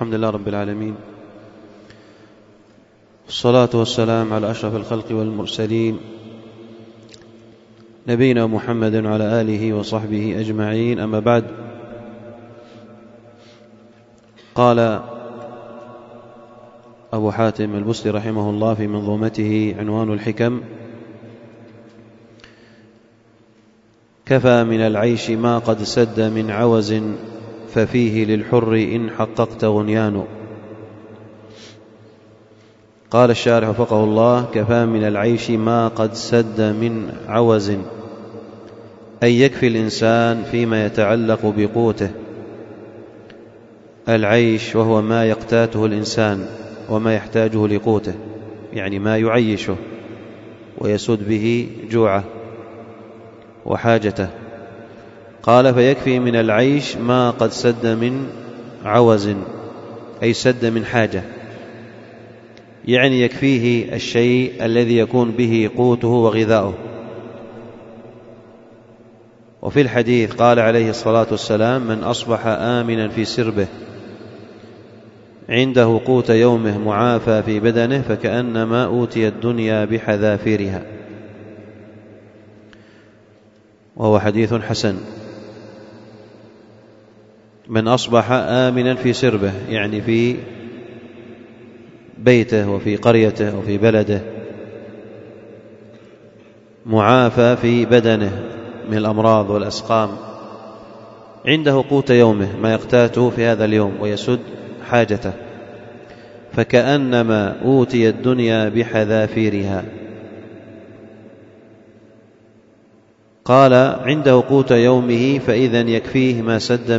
الحمد لله رب العالمين، والصلاة والسلام على أشرف الخلق والمرسلين نبينا محمد وعلى آله وصحبه أجمعين. أما بعد، قال أبو حاتم البستي رحمه الله في منظومته عنوان الحكم: كفى من العيش ما قد سد من عوز، ففيه للحر إن حققت غنيان. قال الشارح وفقه الله: كفى من العيش ما قد سد من عوز، أي يكفي الإنسان فيما يتعلق بقوته. العيش وهو ما يقتاته الإنسان وما يحتاجه لقوته، يعني ما يعيشه ويسد به جوعه وحاجته. قال: فيكفي من العيش ما قد سد من عوز، أي سد من حاجة، يعني يكفيه الشيء الذي يكون به قوته وغذاؤه. وفي الحديث قال عليه الصلاة والسلام: من أصبح آمنا في سربه عنده قوت يومه معافى في بدنه فكأنما أوتي الدنيا بحذافيرها. وهو حديث حسن. من أصبح آمنا في سربه، يعني في بيته وفي قريته وفي بلده، معافى في بدنه من الأمراض والأسقام، عنده قوت يومه ما يقتاته في هذا اليوم ويسد حاجته، فكأنما أوتي الدنيا بحذافيرها. قال: عنده قوت يومه، فإذا يكفيه ما سد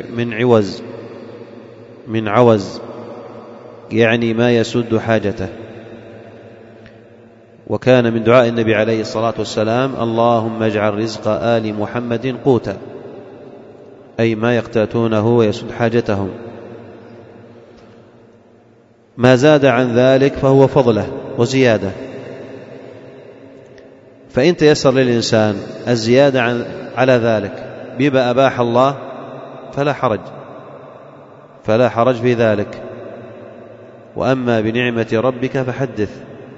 من عوز، يعني ما يسد حاجته. وكان من دعاء النبي عليه الصلاة والسلام: اللهم اجعل رزق آل محمد قوتا، أي ما يقتاتونه ويسد حاجتهم. ما زاد عن ذلك فهو فضله وزيادة، فإن تيسر للإنسان الزيادة على ذلك بما أباح الله فلا حرج في ذلك. وأما بنعمة ربك فحدث.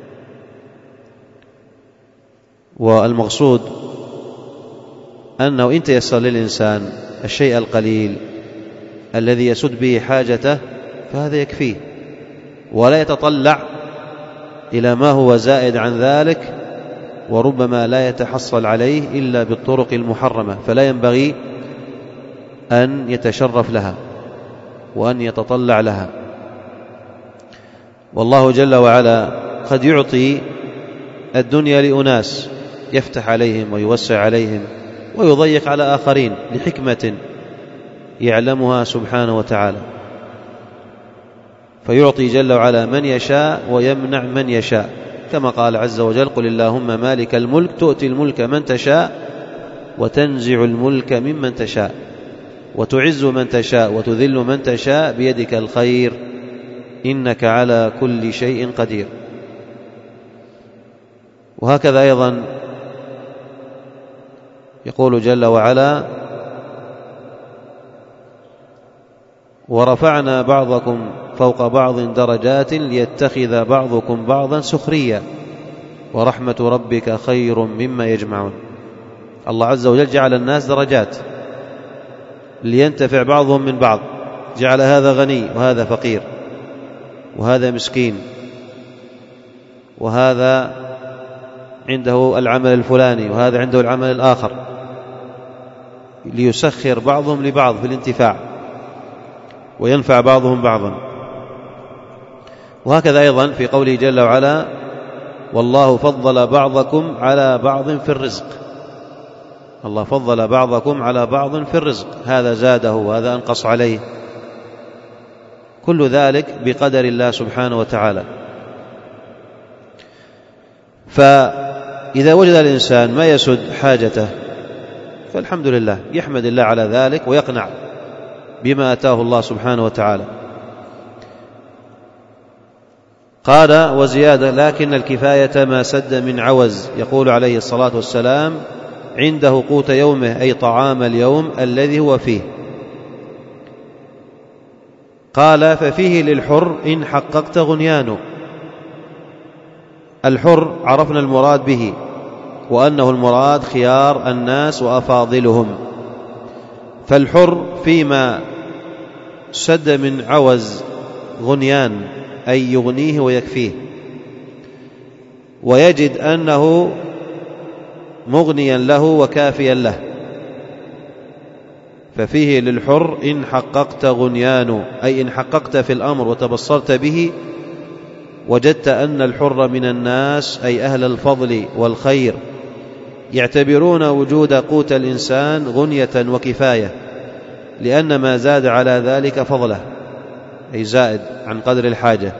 والمقصود أنه إن تيسر للإنسان الشيء القليل الذي يسد به حاجته فهذا يكفيه، ولا يتطلع إلى ما هو زائد عن ذلك، وربما لا يتحصل عليه إلا بالطرق المحرمة، فلا ينبغي أن يتشرف لها وأن يتطلع لها. والله جل وعلا قد يعطي الدنيا لأناس يفتح عليهم ويوسع عليهم ويضيق على آخرين لحكمة يعلمها سبحانه وتعالى، فيعطي جل وعلا من يشاء ويمنع من يشاء، كما قال عز وجل: قل اللهم مالك الملك تؤتي الملك من تشاء وتنزع الملك ممن تشاء وتعز من تشاء وتذل من تشاء بيدك الخير إنك على كل شيء قدير. وهكذا أيضا يقول جل وعلا: ورفعنا بعضكم فوق بعض درجات ليتخذ بعضكم بعضا سخريا ورحمة ربك خير مما يجمعون. الله عز وجل جعل الناس درجات لينتفع بعضهم من بعض، جعل هذا غني وهذا فقير، وهذا مسكين، وهذا عنده العمل الفلاني وهذا عنده العمل الآخر، ليسخر بعضهم لبعض في الانتفاع وينفع بعضهم بعضا. وهكذا أيضا في قوله جل وعلا: والله فضل بعضكم على بعض في الرزق. الله فضل بعضكم على بعض في الرزق، هذا زاده وهذا أنقص عليه، كل ذلك بقدر الله سبحانه وتعالى. فإذا وجد الإنسان ما يسد حاجته فالحمد لله، يحمد الله على ذلك ويقنع بما أتاه الله سبحانه وتعالى. قال: وزيادة: لكن الكفاية ما سد من عوز. يقول عليه الصلاة والسلام: عنده قوت يومه، أي طعام اليوم الذي هو فيه. قال ففيه للحر إن حققت غنيان. الحر عرفنا المراد به، وأنه المراد خيار الناس وأفاضلهم. فالحر فيما سد من عوز غنيان، أي يغنيه ويكفيه، ويجد أنه مغنيا له وكافيا له. ففيه للحر إن حققت غنيان، أي إن حققت في الأمر وتبصرت به وجدت أن الحر من الناس، أي أهل الفضل والخير، يعتبرون وجود قوت الإنسان غنية وكفاية، لأن ما زاد على ذلك فضله، أي زائد عن قدر الحاجة.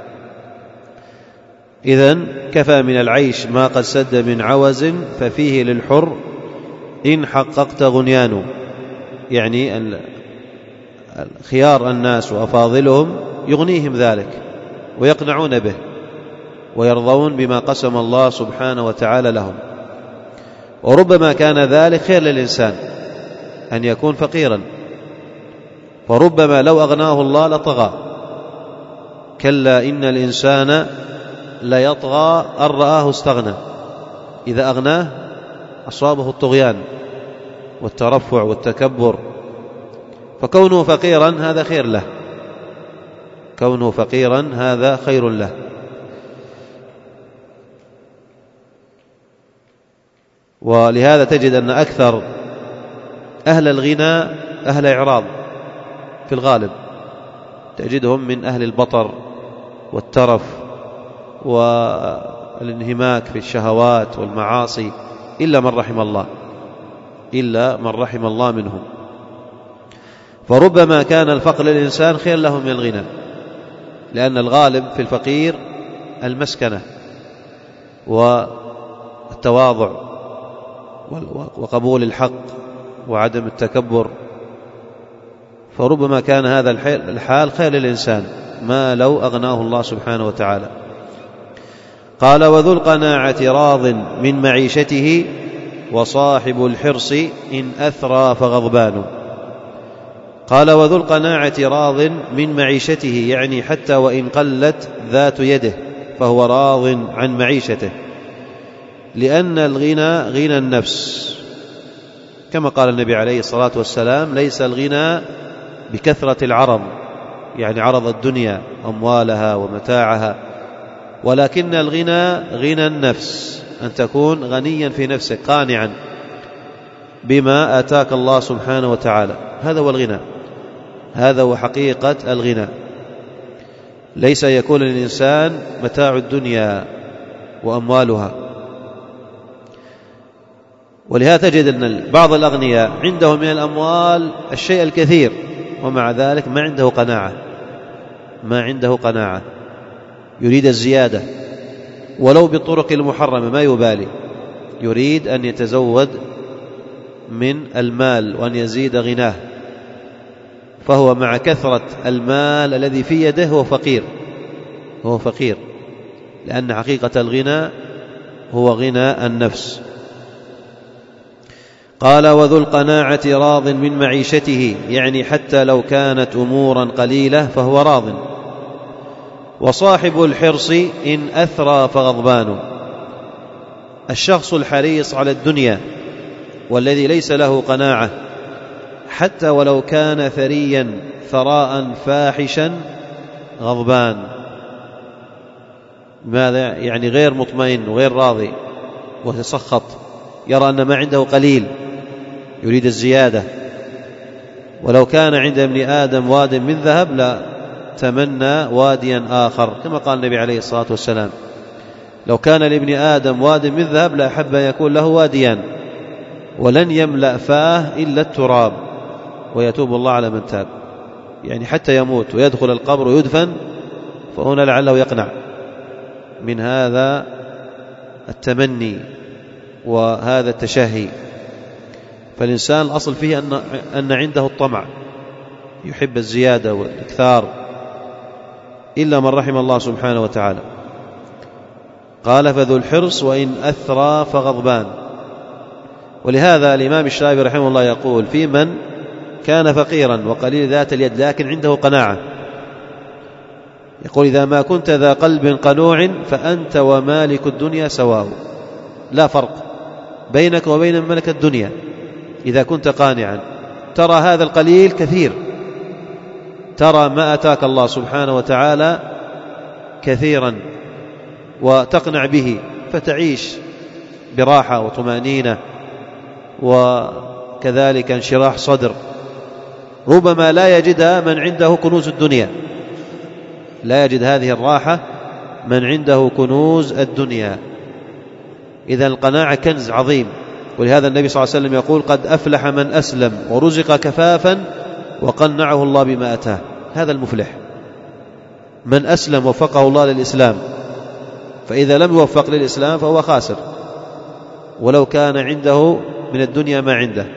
إذن كفى من العيش ما قد سد من عوز، ففيه للحر إن حققت غنيان، يعني خيار الناس وأفاضلهم يغنيهم ذلك ويقنعون به ويرضون بما قسم الله سبحانه وتعالى لهم. وربما كان ذلك خير للإنسان أن يكون فقيرا، فربما لو أغناه الله لطغى. كلا إن الإنسان ليطغى أن رآه استغنى. إذا أغناه أصابه الطغيان والترفع والتكبر، فكونه فقيرا هذا خير له، كونه فقيرا هذا خير له. ولهذا تجد أن أكثر أهل الغنى أهل إعراض في الغالب، تجدهم من أهل البطر والترف والانهماك في الشهوات والمعاصي، إلا من رحم الله، إلا من رحم الله منهم. فربما كان الفقر للإنسان خير له من الغنى، لأن الغالب في الفقير المسكنة والتواضع وقبول الحق وعدم التكبر. فربما كان هذا الحال خير للإنسان ما لو أغناه الله سبحانه وتعالى. قال وذو القناعة راض من معيشته، وصاحب الحرص إن أثرى فغضبان. قال وذو القناعة راض من معيشته، يعني حتى وإن قلت ذات يده فهو راض عن معيشته، لأن الغنى غنى النفس، كما قال النبي عليه الصلاة والسلام ليس الغنى بكثرة العرض، يعني عرض الدنيا أموالها ومتاعها، ولكن الغنى غنى النفس، أن تكون غنيا في نفسك قانعا بما آتاك الله سبحانه وتعالى. هذا هو الغنى، هذا هو حقيقة الغنى. ليس يكون للإنسان متاع الدنيا وأموالها. ولهذا تجد أن بعض الأغنياء عنده من الأموال الشيء الكثير، ومع ذلك ما عنده قناعة، ما عنده قناعة، يريد الزيادة ولو بالطرق المحرمة، ما يبالي، يريد أن يتزود من المال وأن يزيد غناه. فهو مع كثرة المال الذي في يده هو فقير، هو فقير، لأن حقيقة الغنى هو غنى النفس. قال وذو القناعة راض من معيشته، يعني حتى لو كانت أمورا قليلة فهو راض. وصاحب الحرص إن أثرى فغضبان. الشخص الحريص على الدنيا والذي ليس له قناعة، حتى ولو كان ثريا ثراء فاحشا غضبان. ماذا يعني؟ غير مطمئن وغير راضي وتسخط، يرى أن ما عنده قليل، يريد الزيادة. ولو كان عند ابن آدم واد من ذهب لا تمنى واديا آخر، كما قال النبي عليه الصلاة والسلام لو كان لابن آدم واد من ذهب لا أحب أن يكون له واديان، ولن يملأ فاه إلا التراب، ويتوب الله على من تاب. يعني حتى يموت ويدخل القبر ويدفن، فهنا لعله يقنع من هذا التمني وهذا التشهي. فالإنسان الأصل فيه أن عنده الطمع، يحب الزيادة والإكثار، إلا من رحم الله سبحانه وتعالى. قال فذو الحرص وإن أثرى فغضبان. ولهذا الإمام الشافعي رحمه الله يقول في من كان فقيرا وقليل ذات اليد لكن عنده قناعة، يقول: إذا ما كنت ذا قلب قنوع فأنت ومالك الدنيا سواء. لا فرق بينك وبين ملك الدنيا إذا كنت قانعا. ترى هذا القليل كثير، ترى ما أتاك الله سبحانه وتعالى كثيرا وتقنع به، فتعيش براحة وطمأنينة وكذلك انشراح صدر. ربما لا يجدها من عنده كنوز الدنيا، لا يجد هذه الراحة من عنده كنوز الدنيا. إذن القناعة كنز عظيم. ولهذا النبي صلى الله عليه وسلم يقول: قد أفلح من أسلم ورزق كفافا وقنعه الله بما أتاه. هذا المفلح، من أسلم وفقه الله للإسلام، فإذا لم يوفق للإسلام فهو خاسر ولو كان عنده من الدنيا ما عنده.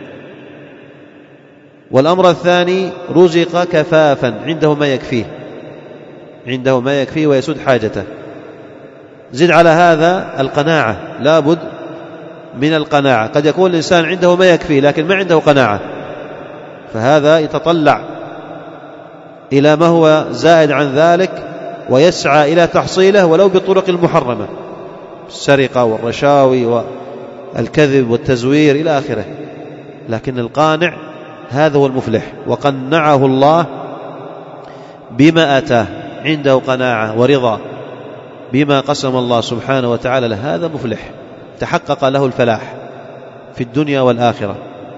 والأمر الثاني: رزق كفافا، عنده ما يكفيه، عنده ما يكفيه ويسد حاجته. زد على هذا القناعة، لا بد من القناعة. قد يكون الإنسان عنده ما يكفيه لكن ما عنده قناعة، فهذا يتطلع إلى ما هو زائد عن ذلك ويسعى إلى تحصيله ولو بالطرق المحرمة، السرقة والرشاوي والكذب والتزوير إلى آخره. لكن القانع هذا هو المفلح، وقنعه الله بما أتاه، عنده قناعة ورضا بما قسم الله سبحانه وتعالى له، هذا مفلح، تحقق له الفلاح في الدنيا والآخرة.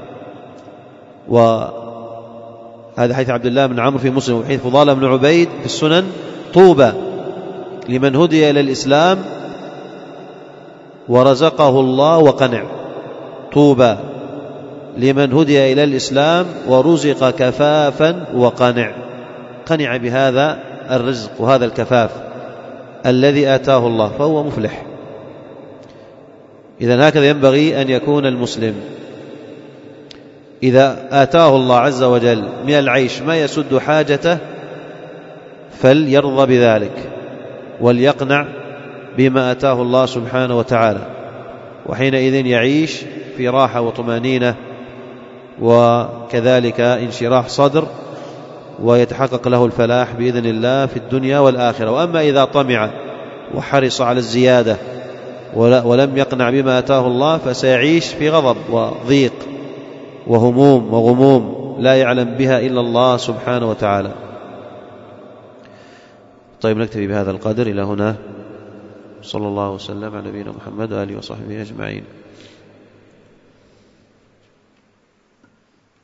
وهذا حديث عبد الله بن عمرو في مسلم، وحديث فضالة بن عبيد في السنن: طوبى لمن هدي إلى الإسلام ورزقه الله وقنع. طوبى لمن هدي إلى الإسلام ورزق كفافا وقنع، قنع بهذا الرزق وهذا الكفاف الذي آتاه الله فهو مفلح. إذن هكذا ينبغي أن يكون المسلم، إذا آتاه الله عز وجل من العيش ما يسد حاجته فليرضى بذلك وليقنع بما آتاه الله سبحانه وتعالى، وحينئذ يعيش في راحة وطمأنينة وكذلك انشراح صدر، ويتحقق له الفلاح بإذن الله في الدنيا والآخرة. وأما إذا طمع وحرص على الزيادة ولم يقنع بما آتاه الله فسيعيش في غضب وضيق وهموم وغموم لا يعلم بها إلا الله سبحانه وتعالى. طيب، نكتفي بهذا القدر إلى هنا. صلى الله وسلم على نبينا محمد وآله وصحبه أجمعين.